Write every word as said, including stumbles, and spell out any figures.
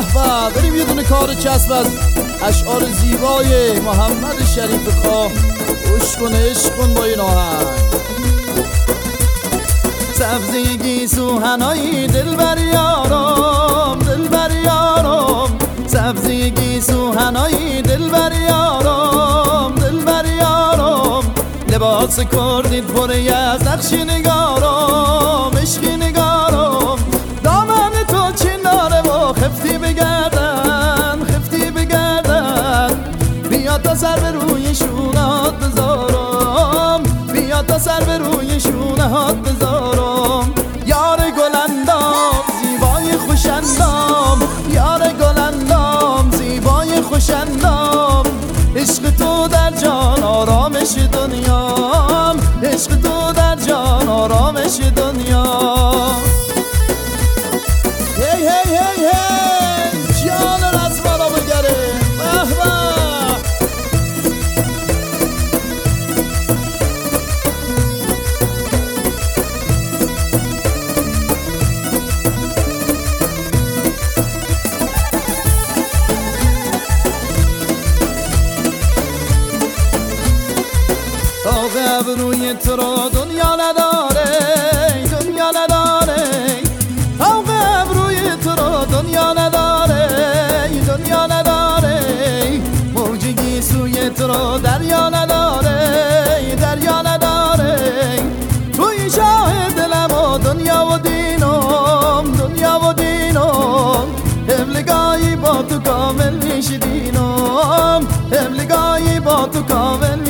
به بریم یه دونه کار چسب از اشعار زیبای محمد شریف خواه. عشق کن عشق کن با این آهنگ. سبزی گیسوهنایی دل بر یارم، دل بر یارم. سبزی گیسوهنایی دل بر یارم، دل بر یارم. لباس کردید پره از نقش نگارم، عشقی نگارم. دامن تو چناره و خفتی بگردن، خفتی بگردن. بیا تا سر به روی شونات بذارم، بیا تا سر به روی شونات بذارم. یار گلندام زیبای خوشندام، یار گلندام زیبای خوشندام. عشق تو در جان آرامش دنیام، عشق تو در جان آرامش دنیا. هی هی هی هی جان رزمانا بگره. به به ابروی تو را دنیا نداره، دنیا نداره. فوق ابروی تو را دنیا نداره، دنیا نداره. موج گیسوی تو را دریا نداره، دریا نداره. توی شاه دلم و دنیا و دینم، دنیا و دینم. هملگاهی با تو کامل میشه دینم، هملگاهی با تو کامل